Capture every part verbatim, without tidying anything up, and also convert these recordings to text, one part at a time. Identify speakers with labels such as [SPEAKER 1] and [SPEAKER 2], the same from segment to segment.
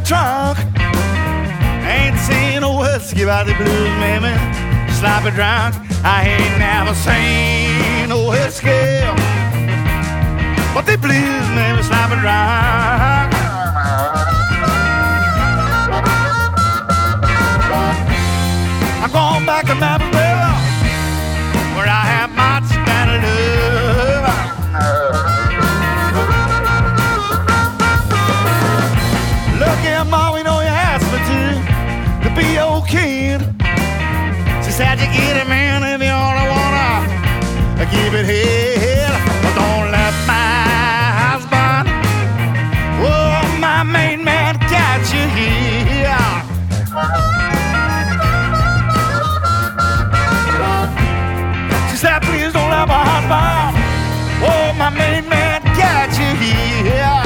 [SPEAKER 1] trunk. Ain't seen a whiskey about the blues, maybe sloppy drunk. I ain't never seen a whiskey, but the blues, maybe sloppy drunk. I'm going back to Memphis, baby, where I have my Spanish love. Look here, Mom, you know you asked me to, to be your kid. She said you get it, man, if you only wanna keep it here. But don't let my husband, oh, my main man, catch you here. She said, please don't let my husband, oh, my main man, catch you here.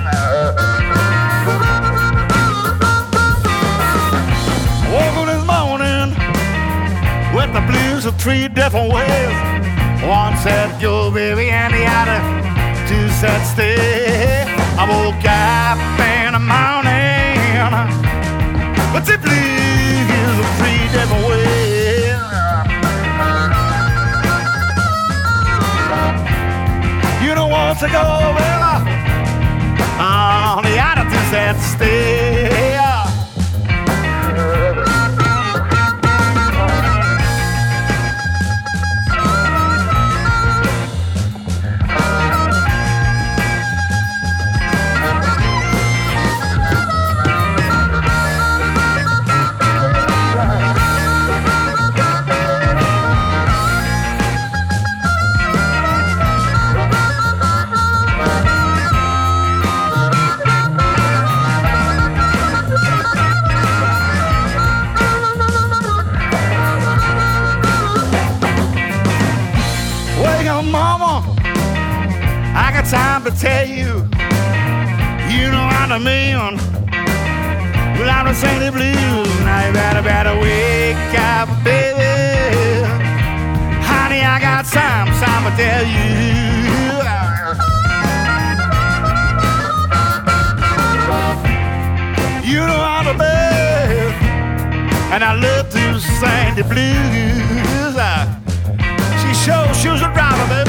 [SPEAKER 1] Woke up this morning with the blues of three different ways. One said go, baby, and the other two said stay. I woke up in the morning with the blues of three different ways. You know what's to go, baby? Oh, the other two said stay. Mama, I got time to tell you, you know I'm the man. Well, I'm the sing the blues. Now you better, better wake up, baby. Honey, I got some, some to tell you. You know I'm the best, and I love to sing the blues. She shows she was a driver, baby.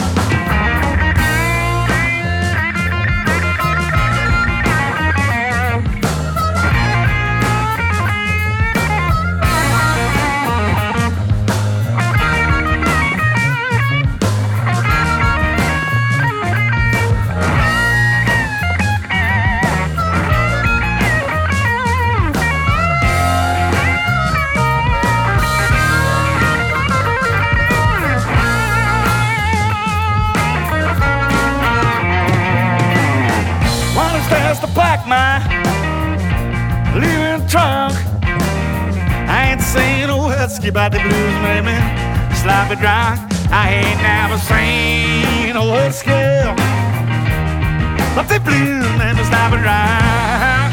[SPEAKER 1] There's the pack, my leaving trunk. I ain't seen a whiskey about the blues, maybe sloppy drunk. I ain't never seen a whiskey, but the blues, maybe sloppy drunk.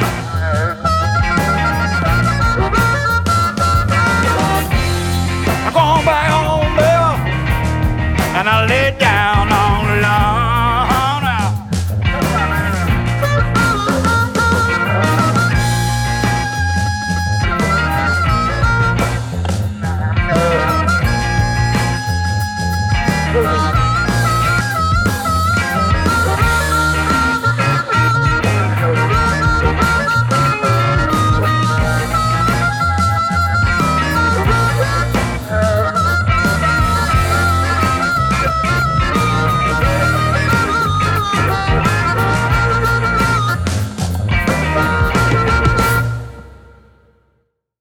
[SPEAKER 1] I'm going back home, baby, and I lay down on the lawn.
[SPEAKER 2] Thank you.